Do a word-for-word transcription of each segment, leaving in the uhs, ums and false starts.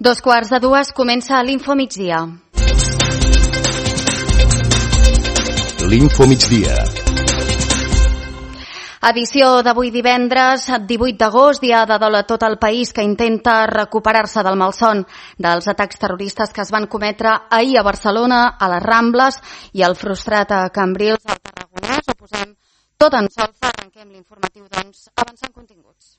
Dos quarts de dues comença l'Info Migdia. L'Info Migdia. Edició d'avui divendres, divuit d'agost, dia de dol a tot el país que intenta recuperar-se del malson dels atacs terroristes que es van cometre ahir a Barcelona, a les Rambles i al frustrat a Cambrils, al Tarragonès. Ho posem tot en solfa. Arrenquem l'informatiu, doncs, avançant continguts.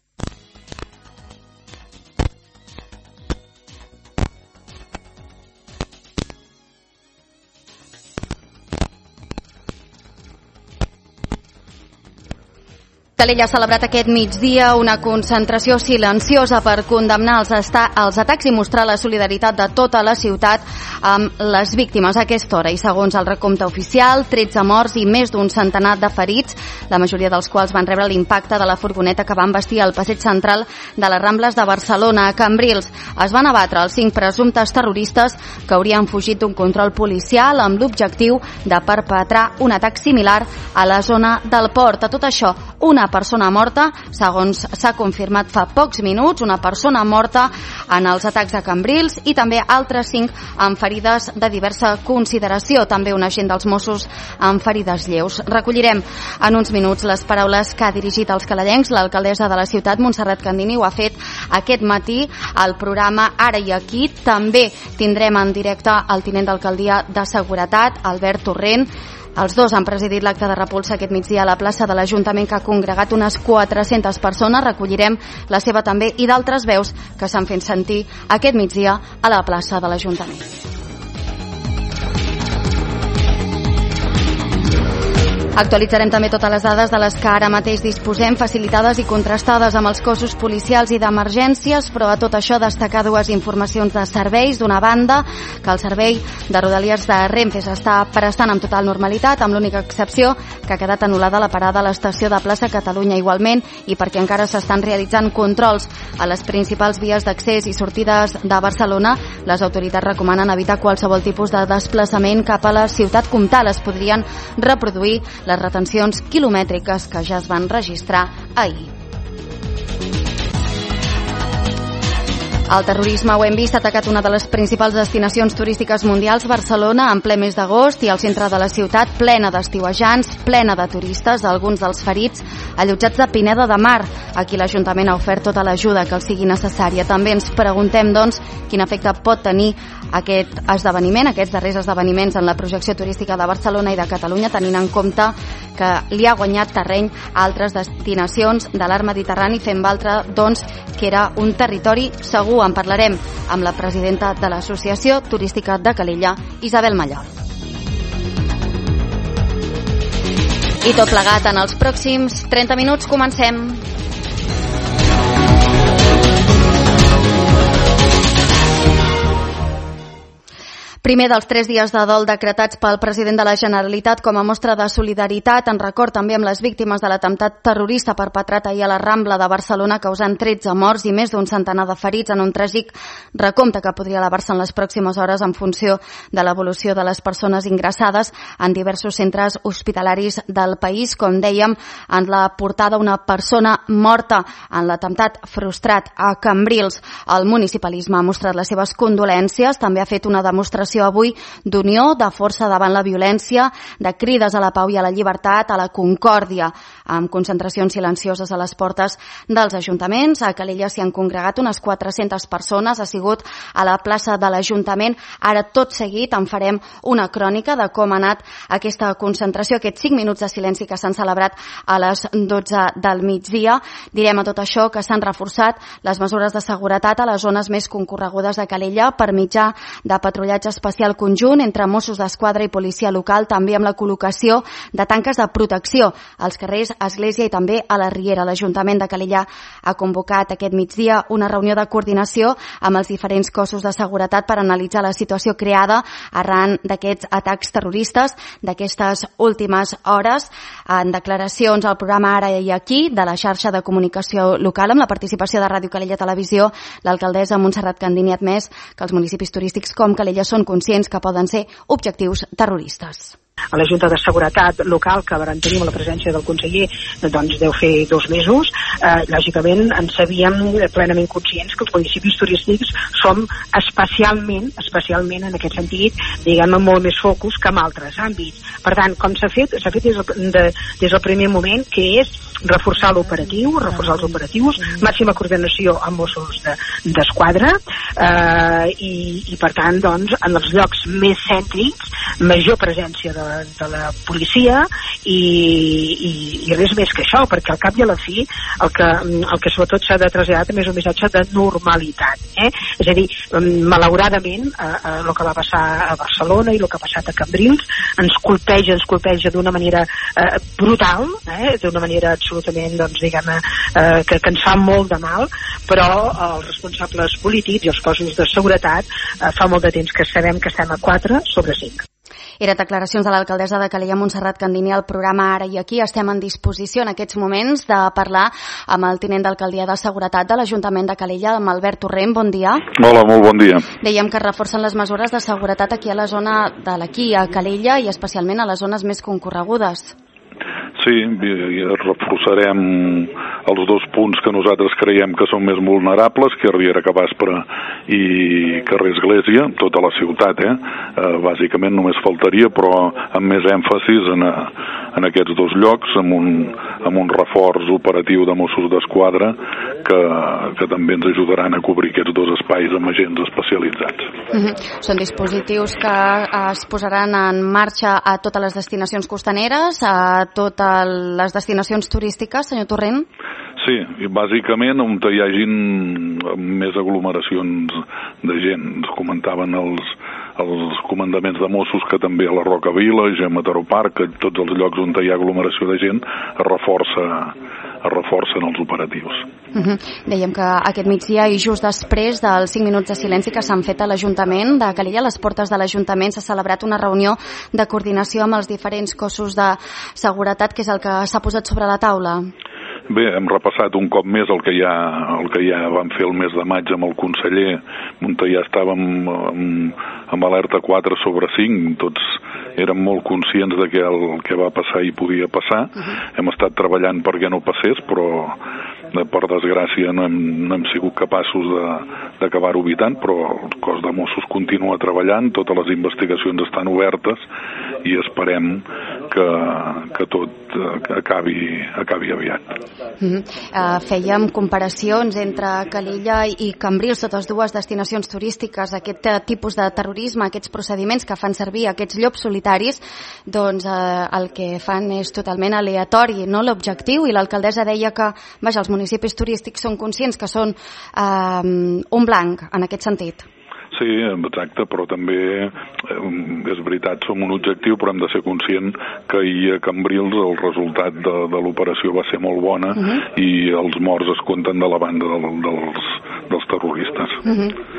Calella ha celebrat aquest migdia una concentració silenciosa per condemnar els, els atacs i mostrar la solidaritat de tota la ciutat amb les víctimes a aquesta hora. I segons el recompte oficial, tretze morts i més d'un centenar de ferits, la majoria dels quals van rebre l'impacte de la furgoneta que va embestir al passeig central de les Rambles de Barcelona. A Cambrils es van abatre els cinc presumptes terroristes que haurien fugit d'un control policial amb l'objectiu de perpetrar un atac similar a la zona del port. A tot això, una persona morta, segons s'ha confirmat fa pocs minuts, una persona morta en els atacs a Cambrils i també altres cinc amb ferides de diversa consideració, també un agent dels Mossos amb ferides lleus. Recollirem en uns minuts les paraules que ha dirigit als calalencs l'alcaldessa de la ciutat, Montserrat Candini. Ho ha fet aquest matí al programa Ara i Aquí. També tindrem en directe el tinent d'alcaldia de Seguretat, Albert Torrent. Els dos han presidit l'acte de repulsa aquest migdia a la plaça de l'Ajuntament, que ha congregat unes quatre-centes persones. Recollirem la seva també i d'altres veus que s'han fet sentir aquest migdia a la plaça de l'Ajuntament. Actualitzarem també totes les dades de les que ara mateix disposem, facilitades i contrastades amb els cossos policials i d'emergències, però a tot això destacar dues informacions de serveis. D'una banda, que el servei de Rodalies de Renfe s'està prestant amb total normalitat, amb l'única excepció que ha quedat anul·lada la parada a l'estació de Plaça Catalunya igualment, i perquè encara s'estan realitzant controls a les principals vies d'accés i sortides de Barcelona. Les autoritats recomanen evitar qualsevol tipus de desplaçament cap a la ciutat comtal. Es podrien reproduir les retencions quilomètriques que ja es van registrar ahir. El terrorisme, ho hem vist, ha atacat una de les principals destinacions turístiques mundials, Barcelona, en ple mes d'agost, i al centre de la ciutat plena d'estiuejants, plena de turistes, alguns dels ferits allotjats a Pineda de Mar. Aquí l'Ajuntament ha ofert tota l'ajuda que els sigui necessària. També ens preguntem, doncs, quin efecte pot tenir aquest esdeveniment, aquests darrers esdeveniments en la projecció turística de Barcelona i de Catalunya, tenint en compte que li ha guanyat terreny a altres destinacions de l'arc mediterrani, fent valdre, doncs, que era un territori segur. En parlarem amb la presidenta de l'Associació Turística de Calella, Isabel Mallol. I tot plegat en els pròxims trenta minuts. Comencem. Primer dels tres dies de dol decretats pel president de la Generalitat com a mostra de solidaritat, en record també amb les víctimes de l'atemptat terrorista perpetrat ahir a la Rambla de Barcelona, causant tretze morts i més d'un centenar de ferits en un tràgic recompte que podria elevar-se en les pròximes hores en funció de l'evolució de les persones ingressades en diversos centres hospitalaris del país. Com dèiem, en la portada una persona morta en l'atemptat frustrat a Cambrils. El municipalisme ha mostrat les seves condolències, també ha fet una demostració avui d'unió, de força davant la violència, de crides a la pau i a la llibertat, a la concòrdia, amb concentracions silencioses a les portes dels ajuntaments. A Calella s'hi han congregat unes quatre-centes persones, ha sigut a la plaça de l'Ajuntament. Ara, tot seguit, en farem una crònica de com ha anat aquesta concentració, aquests cinc minuts de silenci que s'han celebrat a les dotze del migdia. Direm a tot això que s'han reforçat les mesures de seguretat a les zones més concorregudes de Calella per mitjà de patrullatge especial conjunt entre Mossos d'Esquadra i policia local, també amb la col·locació de tanques de protecció als carrers Església i també a la Riera. L'Ajuntament de Calella ha convocat aquest migdia una reunió de coordinació amb els diferents cossos de seguretat per analitzar la situació creada arran d'aquests atacs terroristes d'aquestes últimes hores. En declaracions al programa Ara i Aquí de la xarxa de comunicació local amb la participació de Ràdio Calella Televisió, l'alcaldessa Montserrat Candini ha admès que els municipis turístics com Calella són conscients que poden ser objectius terroristes. a la Junta de Seguretat local, que vam tenir la presència del conseller, doncs deu fer dos mesos, eh, lògicament ens sabíem plenament conscients que els municipis turístics som especialment, especialment en aquest sentit, diguem, molt més focus que en altres àmbits. Per tant, com s'ha fet? S'ha fet des del, de, des del primer moment, que és reforçar l'operatiu, reforçar els operatius, màxima coordinació amb Mossos d'Esquadra, eh, i, i per tant, doncs, en els llocs més cèntrics, major presència de, de la policia i, i, i res més que això, perquè al cap i a la fi el que, el que sobretot s'ha de traslladar també és un missatge de normalitat. Eh? És a dir, malauradament, eh, eh, el que va passar a Barcelona i el que ha passat a Cambrils ens colpeja, ens colpeja d'una manera eh, brutal, eh, d'una manera absolutament, doncs, diguem-ne, eh, que, que ens fa molt de mal, però els responsables polítics i els cossos de seguretat eh, fa molt de temps que sabem que estem a quatre sobre cinc. Eren declaracions de l'alcaldessa de Calella, Montserrat Candini, al programa Ara i Aquí. Estem en disposició en aquests moments de parlar amb el tinent d'alcaldia de Seguretat de l'Ajuntament de Calella, amb Albert Torrent. Bon dia. Hola, molt bon dia. Dèiem que reforcen les mesures de seguretat aquí a la zona de l'Aquí, a Calella, i especialment a les zones més concorregudes. Sí, i reforçarem els dos punts que nosaltres creiem que són més vulnerables, que Riera Cabaspre i carrer Església, tota la ciutat, eh? eh bàsicament només faltaria, però amb més èmfasis en, a, en aquests dos llocs, amb un, amb un reforç operatiu de Mossos d'Esquadra que, que també ens ajudaran a cobrir aquests dos espais amb agents especialitzats. Mm-hmm. Són dispositius que es posaran en marxa a totes les destinacions costaneres, a totes les destinacions turístiques, senyor Torrent? Sí, i bàsicament on hi hagin més aglomeracions de gent. Ens comentaven els, els comandaments de Mossos que també a la Roca Village, a Mataró Park, a tots els llocs on hi ha aglomeració de gent, es reforça es reforcen els operatius. Uh-huh. Dèiem que aquest migdia i just després dels cinc minuts de silenci que s'han fet a l'Ajuntament de Calella, a les portes de l'Ajuntament s'ha celebrat una reunió de coordinació amb els diferents cossos de seguretat, que és el que s'ha posat sobre la taula. Bé, hem repassat un cop més el que ja, el que ja vam fer el mes de maig amb el conseller, on ja estàvem amb, amb alerta quatre sobre cinc, tots érem molt conscients de que el que va passar i podia passar. Uh-huh. Hem estat treballant perquè no passés, però per desgràcia no hem, no hem sigut capaços d'acabar-ho evitant, però el cos de Mossos continua treballant, totes les investigacions estan obertes i esperem que, que tot acabi, acabi aviat. Mm-hmm. Uh, fèiem comparacions entre Calella i Cambrils, totes dues destinacions turístiques, aquest uh, tipus de terrorisme, aquests procediments que fan servir aquests llops solitaris, doncs uh, el que fan és totalment aleatori, no l'objectiu, i l'alcaldessa deia que, vaja, els municipis turístics són conscients que són uh, un blanc en aquest sentit. Sí, exacte, però també és veritat, som un objectiu, però hem de ser conscient que ahir a Cambrils el resultat de, de l'operació va ser molt bona. Uh-huh. I els morts es compten de la banda de, dels, dels terroristes. Uh-huh.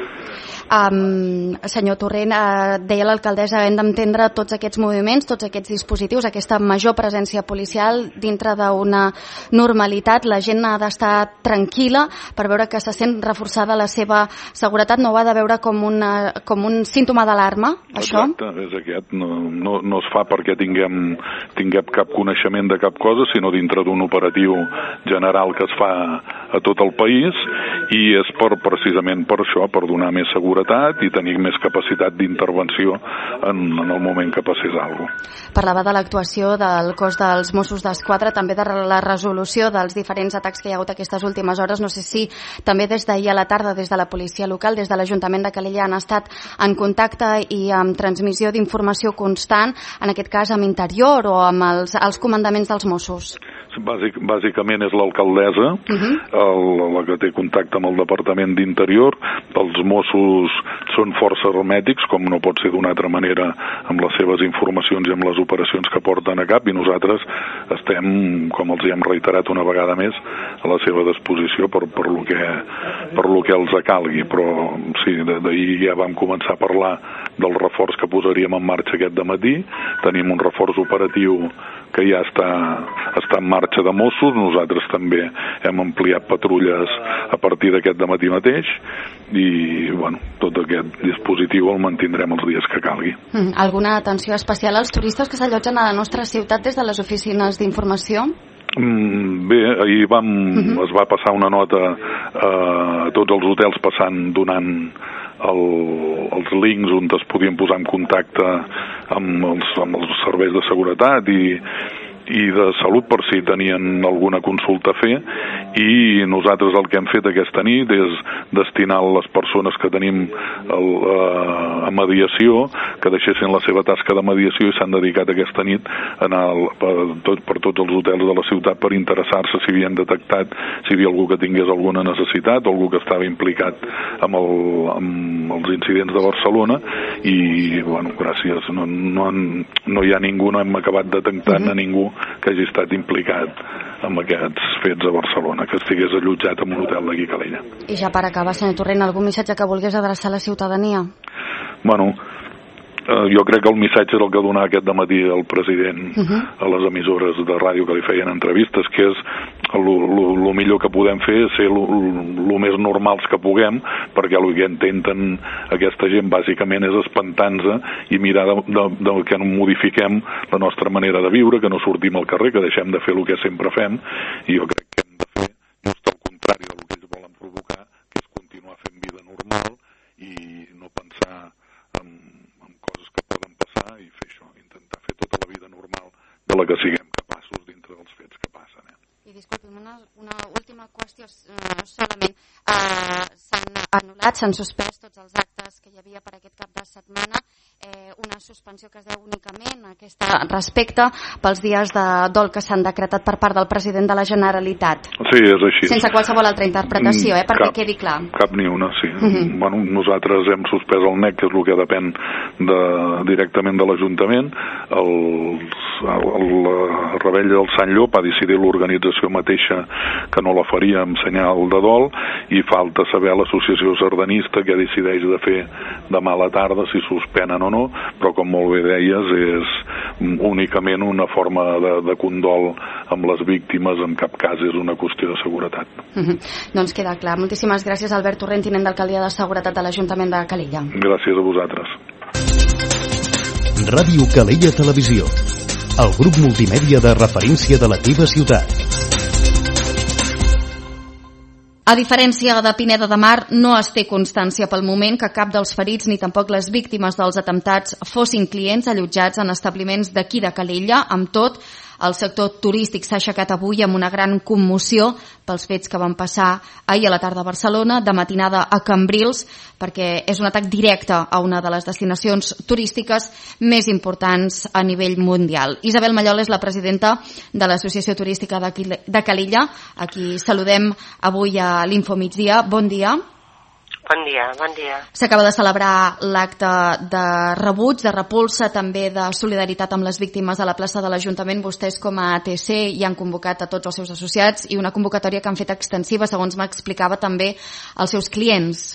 Um, senyor Torrent, uh, deia l'alcaldessa, hem d'entendre tots aquests moviments, tots aquests dispositius, aquesta major presència policial dintre d'una normalitat. La gent ha d'estar tranquil·la per veure que se sent reforçada la seva seguretat. No ho ha de veure com, una, com un símptoma d'alarma, això? Exacte, és aquest. No, no, no es fa perquè tinguem, tinguem cap coneixement de cap cosa, sinó dintre d'un operatiu general que es fa a tot el país, i és per, precisament per això, per donar més seguretat i tenir més capacitat d'intervenció en, en el moment que passés alguna cosa. Parlava de l'actuació del cos dels Mossos d'Esquadra, també de la resolució dels diferents atacs que hi ha hagut aquestes últimes hores. No sé si també des d'ahir a la tarda, des de la policia local, des de l'Ajuntament de Calella, han estat en contacte i amb transmissió d'informació constant, en aquest cas amb Interior o amb els, els comandaments dels Mossos. Bàsic, bàsicament és l'alcaldessa, uh-huh. el, la que té contacte amb el Departament d'Interior. Els Mossos són força hermètics, com no pot ser d'una altra manera, amb les seves informacions i amb les operacions que porten a cap, i nosaltres estem, com els hi hem reiterat una vegada més, a la seva disposició per, per, lo, que, per lo que els calgui. Però sí, d'ahir ja vam començar a parlar del reforç que posaríem en marxa aquest dematí. Tenim un reforç operatiu que ja està, està en marxa de Mossos. Nosaltres també hem ampliat patrulles a partir d'aquest dematí mateix, i bueno, tot aquest dispositiu el mantindrem els dies que calgui. Mm, alguna atenció especial als turistes que s'allotgen a la nostra ciutat des de les oficines d'informació? Mm, bé, ahir vam, uh-huh. es va passar una nota a tots els hotels passant, donant el, els links on es podien posar en contacte amb els, amb els serveis de seguretat i, i de salut per si tenien alguna consulta a fer, i nosaltres el que hem fet aquesta nit és destinar les persones que tenim el, a, a mediació, que deixessin la seva tasca de mediació i s'han dedicat aquesta nit a anar per, tot, per tots els hotels de la ciutat per interessar-se si havien detectat si hi havia algú que tingués alguna necessitat o algú que estava implicat amb, el, amb els incidents de Barcelona, i bueno, gràcies, no, no, han, no hi ha ningú, no hem acabat detectant a ningú que hagi estat implicat amb aquests fets a Barcelona, que estigués allotjat en un hotel d'aquí a Calella. I ja per acabar, senyor Torrent, algun missatge que volgués adreçar a la ciutadania? Bueno, eh, jo crec que el missatge és el que donava aquest dematí el president uh-huh. a les emissores de ràdio que li feien entrevistes, que és el millor que podem fer ser el més normals que puguem, perquè el que intenten aquesta gent bàsicament és espantar-nos i mirar de, de, de que no modifiquem la nostra manera de viure, que no sortim al carrer, que deixem de fer el que sempre fem, i jo crec que hem de fer just el contrari del que ells volen provocar, que és continuar fent vida normal i no pensar en, en coses que poden passar i fer això, intentar fer tota la vida normal de la que siguem capaços dintre dels fets que passen. Eh? I disculpi'm, una, una última qüestió uh, solament. Uh, s'han anul·lat, s'han suspès tots els actes que hi havia per aquest cap de setmana, eh, una suspensió que es deu únicament a aquest respecte pels dies de dol que s'han decretat per part del president de la Generalitat. Sí, és així. Sense qualsevol altra interpretació, eh, perquè cap, quedi clar. Cap ni una, sí. Uh-huh. Bueno, nosaltres hem suspès el N E C, que és el que depèn de, directament de l'Ajuntament. El, el, el Rebella del Sant Llop ha decidit l'organització mateixa que no la faria amb senyal de dol, i falta saber l'associació sardanista que decideix de fer demà a la tarda si suspenen o no, però com molt bé deies és únicament una forma de, de condol amb les víctimes, en cap cas és una qüestió de seguretat. Uh-huh. Doncs queda clar. Moltíssimes gràcies, Albert Torrent, tinent d'Alcaldia de Seguretat de l'Ajuntament de Calella. Gràcies a vosaltres. Ràdio Calella Televisió, el grup multimèdia de referència de la teva ciutat. A diferència de Pineda de Mar, no es té constància pel moment que cap dels ferits ni tampoc les víctimes dels atemptats fossin clients allotjats en establiments d'aquí de Calella. Amb tot, el sector turístic s'ha aixecat avui amb una gran commoció pels fets que van passar ahir a la tarda a Barcelona, de matinada a Cambrils, perquè és un atac directe a una de les destinacions turístiques més importants a nivell mundial. Isabel Mallol és la presidenta de l'Associació Turística de Calella, a qui saludem avui a l'Info Migdia. Bon dia. Bon dia, bon dia. S'acaba de celebrar l'acte de rebuig, de repulsa, també de solidaritat amb les víctimes a la plaça de l'Ajuntament. Vostès, com a A T C, hi han convocat a tots els seus associats i una convocatòria que han fet extensiva, segons m'explicava també, als seus clients.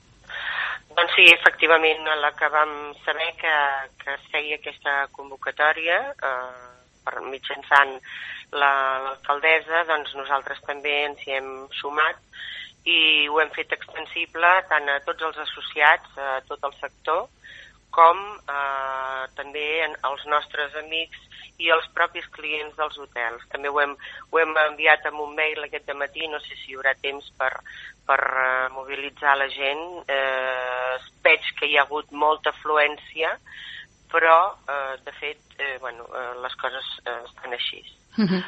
Doncs sí, efectivament, a la que vam saber que, que es feia aquesta convocatòria eh, per mitjançant la, l'alcaldessa, doncs nosaltres també ens hi hem sumat i ho hem fet extensible tant a tots els associats, a tot el sector, com eh, també als nostres amics i als propis clients dels hotels. També ho hem, ho hem enviat amb un mail aquest dematí, no sé si hi haurà temps per, per uh, mobilitzar la gent. Eh, veig que hi ha hagut molta afluència, però, eh, de fet, eh, bueno, eh, les coses eh, estan així. Uh-huh.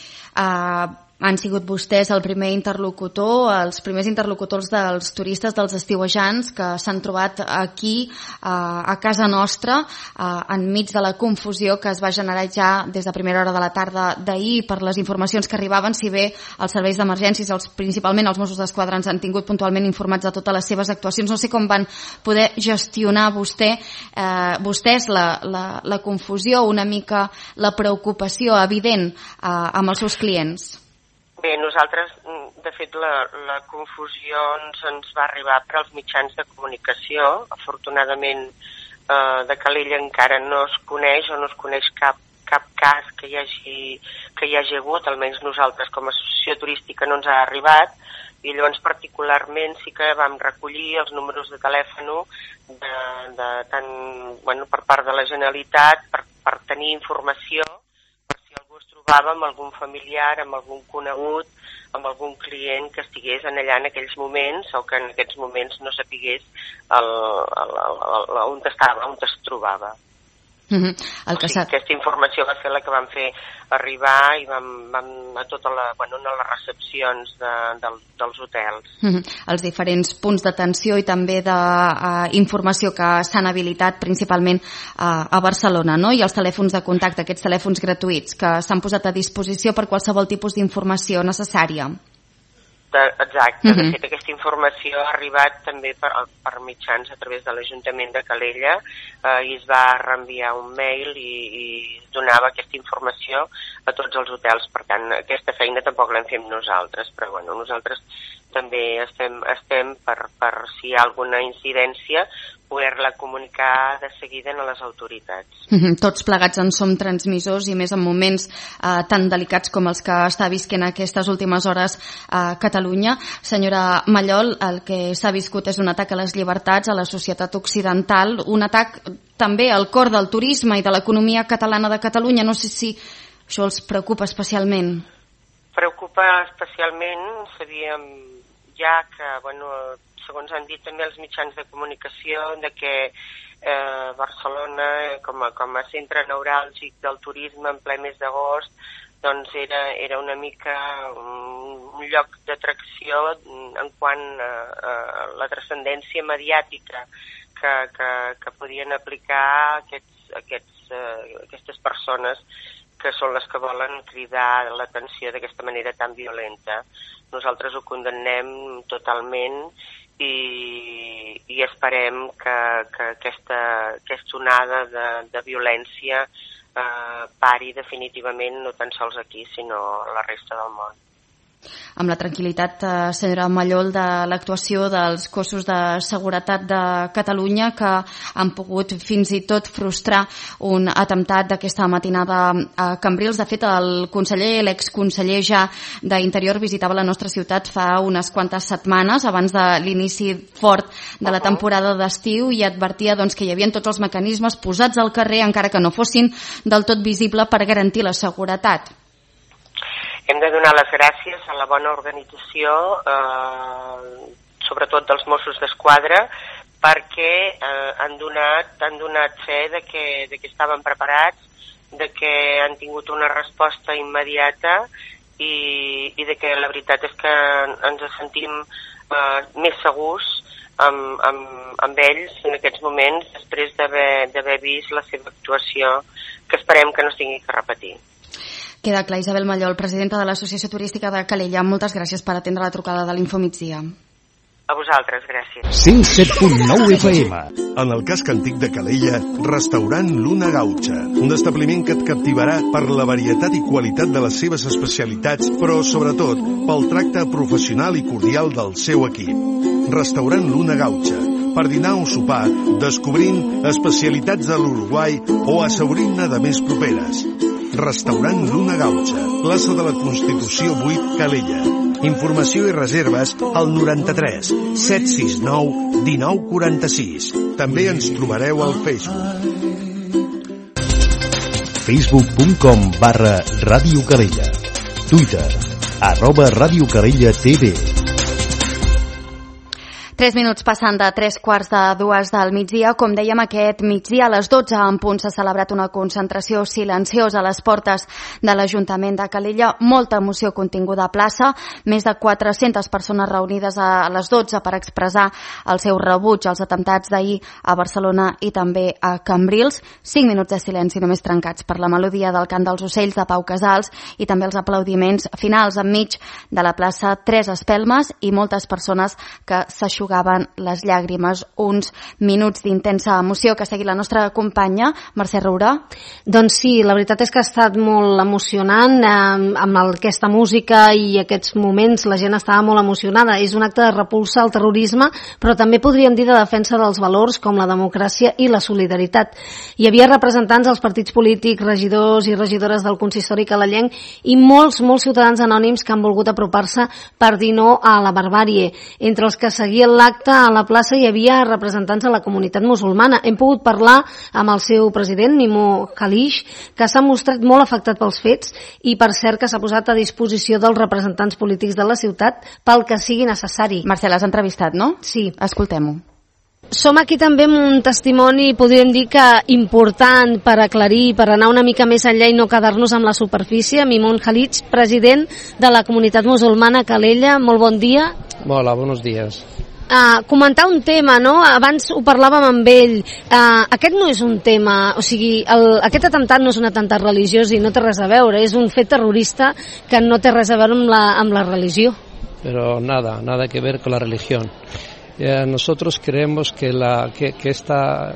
Uh, han sigut vostès el primer interlocutor, els primers interlocutors dels turistes, dels estiuejants que s'han trobat aquí uh, a casa nostra uh, enmig de la confusió que es va generar ja des de primera hora de la tarda d'ahir per les informacions que arribaven, si bé els serveis d'emergències, els, principalment els Mossos d'Esquadra, ens han tingut puntualment informats de totes les seves actuacions. No sé com van poder gestionar vostè, eh, vostès la, la, la confusió, una mica la preocupació evident eh, amb els seus clients. Bé, nosaltres, de fet, la, la confusió ens, ens va arribar per als mitjans de comunicació. Afortunadament, eh, de Calella encara no es coneix o no es coneix cap, cap cas que hi hagi, que hi hagi hagut, almenys nosaltres com a associació turística no ens ha arribat, i llavors particularment sí que vam recollir els números de telèfon de, de tant, bueno, per part de la Generalitat per, per tenir informació, per si algú es trobava amb algun familiar, amb algun conegut, amb algun client que estigués en allà en aquells moments o que en aquests moments no sapigués el, el, el, el, on estava, on es trobava. Mm-hmm. El que o sigui, aquesta informació va ser la que vam fer arribar i vam, vam a totes la, bueno, a les recepcions de, de, dels hotels. Mm-hmm. Els diferents punts d'atenció i també d'informació uh, que s'han habilitat principalment uh, a Barcelona, no? I els telèfons de contacte, aquests telèfons gratuïts que s'han posat a disposició per qualsevol tipus d'informació necessària. Exacte, de fet aquesta informació ha arribat també per, per mitjans a través de l'Ajuntament de Calella eh, i es va reenviar un mail i, i donava aquesta informació a tots els hotels, per tant aquesta feina tampoc l'hem fet nosaltres, però bueno, nosaltres també estem, estem per, per si hi ha alguna incidència poder-la comunicar de seguida a les autoritats. Mm-hmm. Tots plegats en som transmissors i més en moments eh, tan delicats com els que està visquent aquestes últimes hores a Catalunya. Senyora Mallol, el que s'ha viscut és un atac a les llibertats, a la societat occidental, un atac també al cor del turisme i de l'economia catalana de Catalunya. No sé si això els preocupa especialment. Preocupa especialment, sabíem ja que, bueno, segons han dit també els mitjans de comunicació, de que eh, Barcelona, com a, com a centre neuràlgic del turisme en ple mes d'agost, doncs era, era una mica un, un lloc d'atracció en quant a, a la transcendència mediàtica que, que, que podien aplicar aquests, aquests, eh, aquestes persones que són les que volen cridar l'atenció d'aquesta manera tan violenta. Nosaltres ho condemnem totalment i, i esperem que, que aquesta, aquesta onada de, de violència eh, pari definitivament no tan sols aquí, sinó a la resta del món. Amb la tranquil·litat, eh, senyora Mallol, de l'actuació dels cossos de seguretat de Catalunya que han pogut fins i tot frustrar un atemptat d'aquesta matinada a Cambrils. De fet, el conseller, l'exconseller ja d'Interior visitava la nostra ciutat fa unes quantes setmanes abans de l'inici fort de la temporada d'estiu i advertia doncs, que hi havia tots els mecanismes posats al carrer encara que no fossin del tot visible per garantir la seguretat. Hem de donar les gràcies a la bona organització, eh, sobretot dels Mossos d'Esquadra, perquè eh, han donat, han donat fe de que, de que estaven preparats, de que han tingut una resposta immediata i, i de que la veritat és que ens sentim eh, més segurs amb, amb, amb ells en aquests moments després d'haver vist la seva actuació, que esperem que no es tingui que repetir. Queda clar. Isabel Mallol, presidenta de l'Associació Turística de Calella, moltes gràcies per atendre la trucada de l'Infomigdia. A vosaltres, gràcies. cent set punt nou F M. En el casc antic de Calella, restaurant Luna Gaucha, un establiment que et captivarà per la varietat i qualitat de les seves especialitats, però sobretot pel tracte professional i cordial del seu equip. Restaurant Luna Gaucha, per dinar o sopar, descobrint especialitats de l'Uruguai o assaborint-ne de més properes. Restaurant Luna Gaucha, plaça de la Constitució vuit, Calella. Informació i reserves al noranta-tres set sis sis nou dinou quaranta-sis. També ens trobareu al Facebook. facebook punt com barra Ràdio Calella. Twitter, arroba Ràdio Calella T V. Tres minuts passant de tres quarts de dues del migdia. Com dèiem, aquest migdia a les dotze en punt s'ha celebrat una concentració silenciosa a les portes de l'Ajuntament de Calella. Molta emoció continguda a plaça. Més de quatre-centes persones reunides a les dotze per expressar el seu rebuig als atemptats d'ahir a Barcelona i també a Cambrils. Cinc minuts de silenci només trencats per la melodia del cant dels ocells de Pau Casals i també els aplaudiments finals enmig de la plaça Tres Espelmes i moltes persones que s'aixugaven eixugaven les llàgrimes. Uns minuts d'intensa emoció que ha seguit la nostra companya, Mercè Rourà. Doncs sí, la veritat és que ha estat molt emocionant, eh, amb aquesta música i aquests moments la gent estava molt emocionada. És un acte de repulsa al terrorisme, però també podríem dir de defensa dels valors com la democràcia i la solidaritat. Hi havia representants dels partits polítics, regidors i regidores del consistori calalenc i molts, molts ciutadans anònims que han volgut apropar-se per dir no a la barbàrie. Entre els que seguien l'acte a la plaça hi havia representants de la comunitat musulmana. Hem pogut parlar amb el seu president, Mimo Khalid, que s'ha mostrat molt afectat pels fets i per cert que s'ha posat a disposició dels representants polítics de la ciutat pel que sigui necessari. Mercè, l'has entrevistat, no? Sí. Escoltem-ho. Som aquí també amb un testimoni, podríem dir que important per aclarir, per anar una mica més enllà i no quedar-nos amb la superfície. Mimon Khalid, president de la comunitat musulmana Calella, molt bon dia. Hola, buenos días. Uh, comentar un tema, no? Abans ho parlàvem amb ell. Uh, aquest no és un tema, o sigui, el, aquest atemptat no és un atemptat religiós i no té res a veure, és un fet terrorista que no té res a veure amb la, amb la religió. Pero nada, nada que ver con la religión. Eh, nosotros creemos que, la, que, que esta...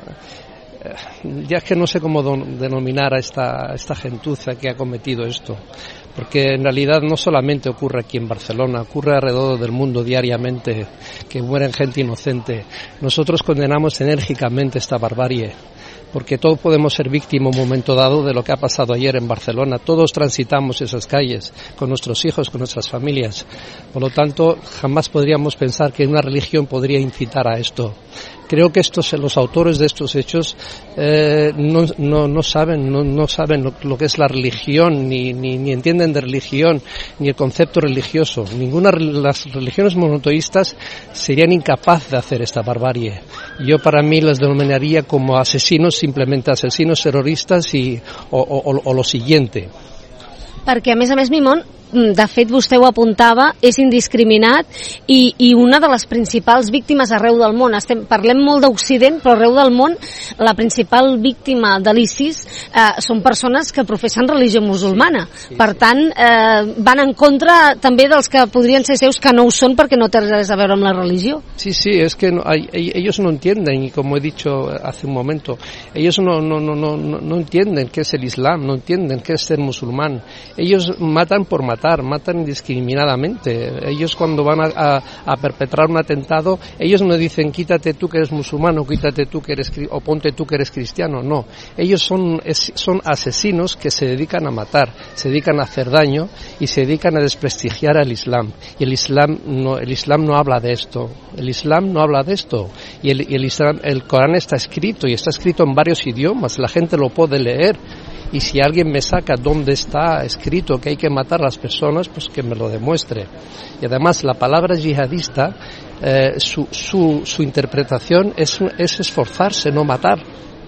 Eh, ya es que no sé cómo don, denominar a esta, esta gentuza que ha cometido esto. Porque en realidad no solamente ocurre aquí en Barcelona, ocurre alrededor del mundo diariamente, que mueren gente inocente. Nosotros condenamos enérgicamente esta barbarie, porque todos podemos ser víctimas en un momento dado de lo que ha pasado ayer en Barcelona. Todos transitamos esas calles con nuestros hijos, con nuestras familias. Por lo tanto, jamás podríamos pensar que una religión podría incitar a esto. Creo que estos, los autores de estos hechos eh, no, no, no saben, no, no saben lo, lo que es la religión, ni, ni, ni entienden de religión, ni el concepto religioso. Ninguna las religiones monoteístas serían incapaces de hacer esta barbarie. Yo para mí las denominaría como asesinos, simplemente asesinos terroristas y, o, o, o lo siguiente. Perquè a més a més, Mimon, de fet vostè ho apuntava, és indiscriminat i, i una de les principals víctimes arreu del món. Estem, parlem molt d'Occident, però arreu del món la principal víctima de l'ISIS eh, són persones que professen religió musulmana. Per tant, eh, van en contra també dels que podrien ser seus que no ho són perquè no té res a veure amb la religió. Sí, sí, es que no, hay, ellos no entienden, y como he dicho hace un momento, ellos no, no, no, no, no entienden qué es el Islam, no entienden qué es ser musulmán. Ellos matan por matar. Matan indiscriminadamente. Ellos cuando van a, a, a perpetrar un atentado, ellos no dicen quítate tú que eres musulmán o quítate tú que eres o ponte tú que eres cristiano, no. Ellos son, es, son asesinos que se dedican a matar, se dedican a hacer daño y se dedican a desprestigiar al Islam. Y el Islam no, el Islam no habla de esto. El Islam no habla de esto. Y el, y el Islam, el Corán está escrito y está escrito en varios idiomas. La gente lo puede leer. Y si alguien me saca dónde está escrito que hay que matar a las personas, pues que me lo demuestre. Y además la palabra yihadista, eh, su, su, su interpretación es, es esforzarse, no matar.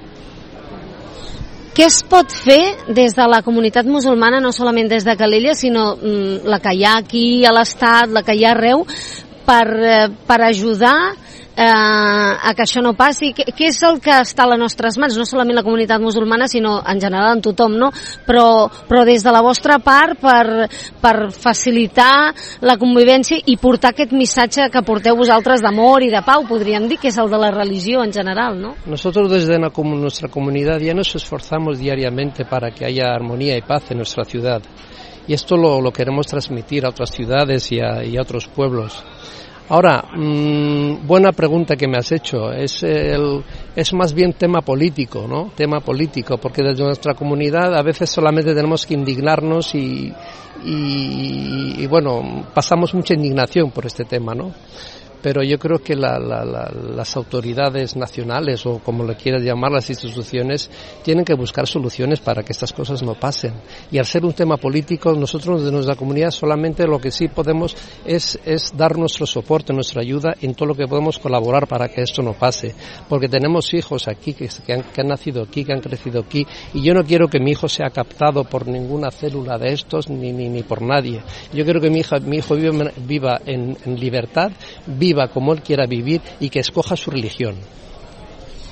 Què es pot fer des de la comunitat musulmana, no solament des de Calella, sinó mm, la que hi ha aquí a l'Estat, la que hi ha arreu, per, eh, per ajudar eh, a que això no passi? Què, què és el que està a les nostres mans? No solament la comunitat musulmana, sinó en general en tothom, no? Però, però des de la vostra part per, per facilitar la convivència i portar aquest missatge que porteu vosaltres d'amor i de pau, podríem dir, que és el de la religió en general, ¿no? Nosotros desde la, nuestra comunidad ya nos esforzamos diariamente para que haya armonía y paz en nuestra ciudad. Y esto lo, lo queremos transmitir a otras ciudades y a, y a otros pueblos. Ahora, mmm, buena pregunta que me has hecho. Es, el, es más bien tema político, ¿no? Tema político, porque desde nuestra comunidad a veces solamente tenemos que indignarnos y, y, y bueno, pasamos mucha indignación por este tema, ¿no? Pero yo creo que la, la, la, las autoridades nacionales, o como le quieras llamar, las instituciones, tienen que buscar soluciones para que estas cosas no pasen. Y al ser un tema político, nosotros de nuestra comunidad solamente lo que sí podemos es, es dar nuestro soporte, nuestra ayuda en todo lo que podemos colaborar para que esto no pase. Porque tenemos hijos aquí que, que, han, que han nacido aquí, que han crecido aquí, y yo no quiero que mi hijo sea captado por ninguna célula de estos, ni, ni, ni por nadie. Yo quiero que mi, hija, mi hijo viva, viva en, en libertad, viva como él quiera vivir y que escoja su religión.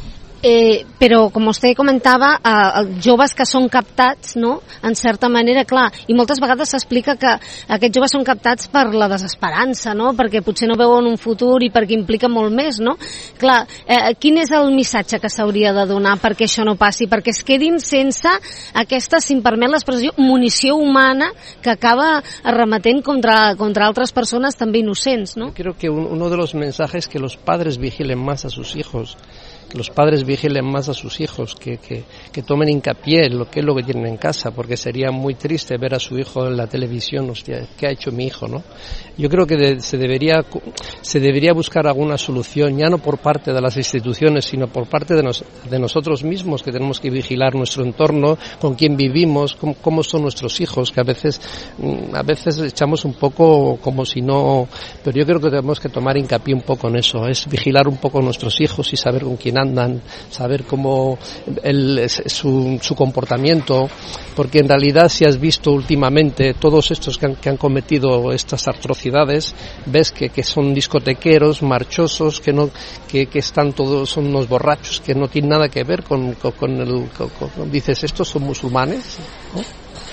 Eh, però, com vostè comentava, eh, joves que són captats, no?, en certa manera, clar, i moltes vegades s'explica que aquests joves són captats per la desesperança, no?, perquè potser no veuen un futur i perquè implica molt més, no? Clar, eh, quin és el missatge que s'hauria de donar perquè això no passi, perquè es quedin sense aquesta, si em permet l'expressió, munició humana que acaba arremetent contra, contra altres persones també inocents, no? Creo que un, uno de los mensajes es que los padres vigilen más a sus hijos, que los padres vigilen más a sus hijos, que, que, que tomen hincapié en lo que es lo que tienen en casa, porque sería muy triste ver a su hijo en la televisión, hostia, ¿qué ha hecho mi hijo, no? Yo creo que de, se debería se debería buscar alguna solución, ya no por parte de las instituciones, sino por parte de, nos, de nosotros mismos, que tenemos que vigilar nuestro entorno, con quién vivimos, cómo, cómo son nuestros hijos, que a veces a veces echamos un poco como si no, pero yo creo que tenemos que tomar hincapié un poco en eso, es vigilar un poco a nuestros hijos y saber con quién andan, saber cómo el, su, su comportamiento, porque en realidad si has visto últimamente todos estos que han, que han cometido estas atrocidades, ves que, que son discotequeros, marchosos, que no que, que están todos, son unos borrachos, que no tienen nada que ver con, con, con el, con, con, dices, ¿estos son musulmanes? ¿No?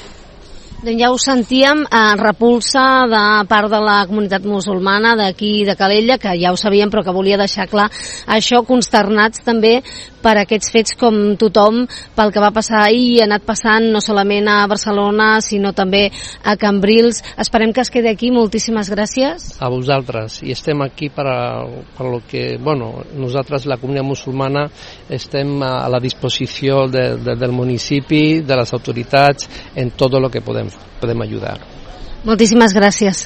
Doncs ja ho sentíem, eh, repulsa de part de la comunitat musulmana d'aquí de Calella, que ja ho sabíem però que volia deixar clar això, consternats també per aquests fets com tothom, pel que va passar ahir i ha anat passant no solament a Barcelona sinó també a Cambrils. Esperem que es quedi aquí. Moltíssimes gràcies. A vosaltres, i estem aquí per a, per a lo que, bueno, nosaltres la comunitat musulmana estem a la disposició de, de, del municipi, de les autoritats, en tot lo que podem podem ajudar. Moltíssimes gràcies.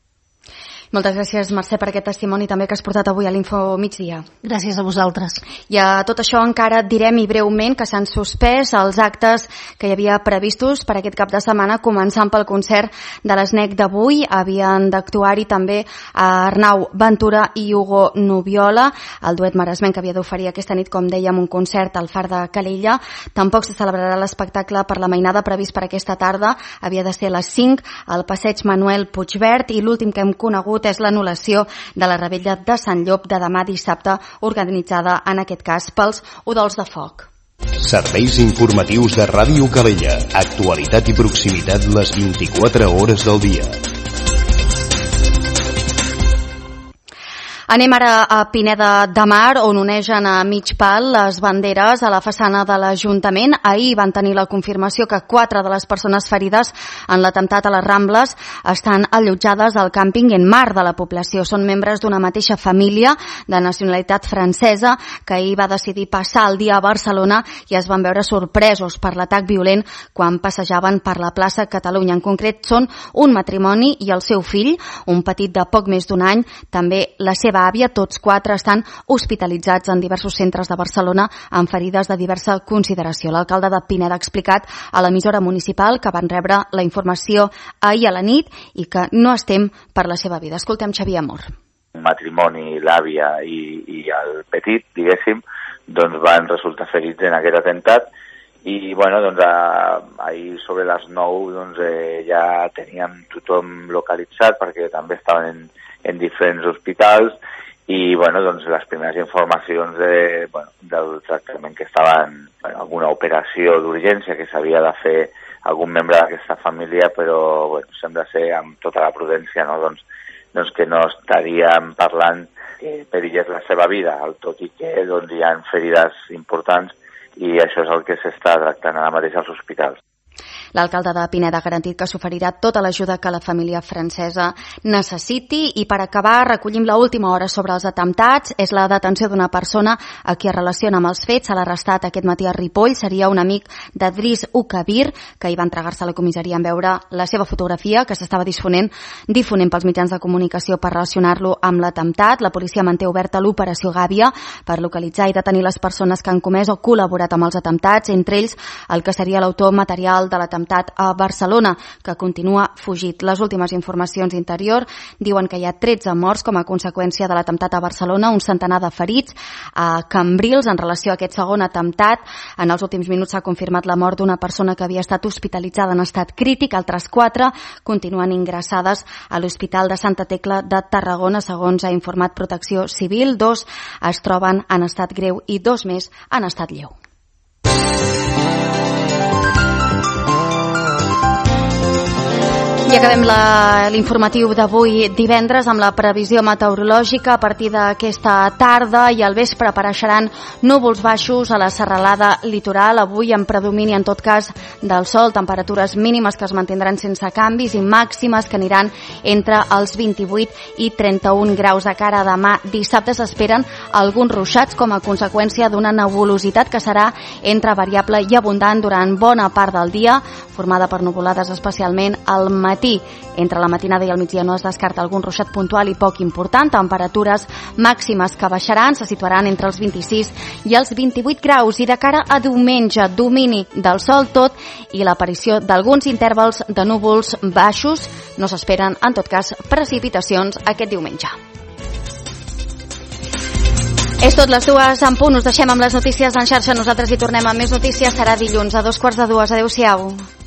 Moltes gràcies, Mercè, per aquest testimoni també que has portat avui a l'Info Migdia. Gràcies a vosaltres. I a tot això encara direm i breument que s'han suspès els actes que hi havia previstos per aquest cap de setmana, començant pel concert de l'Snec d'avui. Havien d'actuar-hi també Arnau Ventura i Hugo Nubiola, el duet maresmenc que havia d'oferir aquesta nit, com dèiem, un concert al Far de Calella. Tampoc se celebrarà l'espectacle per la mainada previst per aquesta tarda. Havia de ser a les cinc al passeig Manuel Puigverd, i l'últim que hem conegut és l'anul·lació de la revetlla de Sant Llop de demà dissabte, organitzada en aquest cas pels Udols de Foc. Serveis informatius de Ràdio Calella. Actualitat i proximitat les vint-i-quatre hores del dia. Anem ara a Pineda de Mar, on onegen a mig pal les banderes a la façana de l'Ajuntament. Ahir van tenir la confirmació que quatre de les persones ferides en l'atemptat a les Rambles estan allotjades al càmping en Mar de la població. Són membres d'una mateixa família de nacionalitat francesa que ahir va decidir passar el dia a Barcelona i es van veure sorpresos per l'atac violent quan passejaven per la plaça Catalunya. En concret, són un matrimoni i el seu fill, un petit de poc més d'un any, també la seva àvia. Tots quatre estan hospitalitzats en diversos centres de Barcelona amb ferides de diversa consideració. L'alcalde de Pineda ha explicat a l'emissora municipal que van rebre la informació ahir a la nit i que no es tem per la seva vida. Escoltem Xavier Amor. Un matrimoni, l'àvia i, i el petit, diguéssim, doncs van resultar ferits en aquest atemptat. I, bueno, doncs, ahir sobre les nou doncs, eh, ja teníem tothom localitzat perquè també estaven en, en diferents hospitals i, bueno, doncs, les primeres informacions de, bueno, del tractament que estaven, bueno, alguna operació d'urgència que s'havia de fer algun membre d'aquesta família, però, bueno, sembla ser amb tota la prudència, no?, doncs, doncs que no estaríem parlant que perillés la seva vida, tot i que doncs, hi ha ferides importants i això és el que s'està tractant ara mateix als hospitals. L'alcalde de Pineda ha garantit que s'oferirà tota l'ajuda que la família francesa necessiti. I per acabar, recollim l'última hora sobre els atemptats. És la detenció d'una persona a qui es relaciona amb els fets. Se l'ha arrestat aquest matí a Ripoll. Seria un amic d'Adris Ukabir, que hi va entregar-se a la comissaria en veure la seva fotografia, que s'estava difonent, difonent pels mitjans de comunicació per relacionar-lo amb l'atemptat. La policia manté oberta l'operació Gàbia per localitzar i detenir les persones que han comès o col·laborat amb els atemptats, entre ells el que seria l'autor material de l'atemptat l'atemptat a Barcelona, que continua fugit. Les últimes informacions d'Interior diuen que hi ha tretze morts com a conseqüència de l'atemptat a Barcelona, un centenar de ferits a Cambrils en relació a aquest segon atemptat. En els últims minuts s'ha confirmat la mort d'una persona que havia estat hospitalitzada en estat crític. Altres quatre continuen ingressades a l'Hospital de Santa Tecla de Tarragona, segons ha informat Protecció Civil. Dos es troben en estat greu i dos més en estat lleu. I acabem l'informatiu d'avui divendres amb la previsió meteorològica. A partir d'aquesta tarda i al vespre apareixeran núvols baixos a la serralada litoral. Avui en predomini, en tot cas, del sol, temperatures mínimes que es mantindran sense canvis i màximes que aniran entre els vint-i-vuit i trenta-un graus. De cara a demà dissabte s'esperen alguns ruixats com a conseqüència d'una nebulositat que serà entre variable i abundant durant bona part del dia, formada per nuvolades especialment al matí. Entre la matinada i el migdia no es descarta algun ruixat puntual i poc important. Temperatures màximes que baixaran, se situaran entre els vint-i-sis i els vint-i-vuit graus. I de cara a diumenge, domini del sol tot i l'aparició d'alguns intervals de núvols baixos. No s'esperen, en tot cas, precipitacions aquest diumenge. És tot, les dues en punt. Us deixem amb les notícies en xarxa. Nosaltres hi tornem amb més notícies. Serà dilluns a dos quarts de dues. Adéu-siau.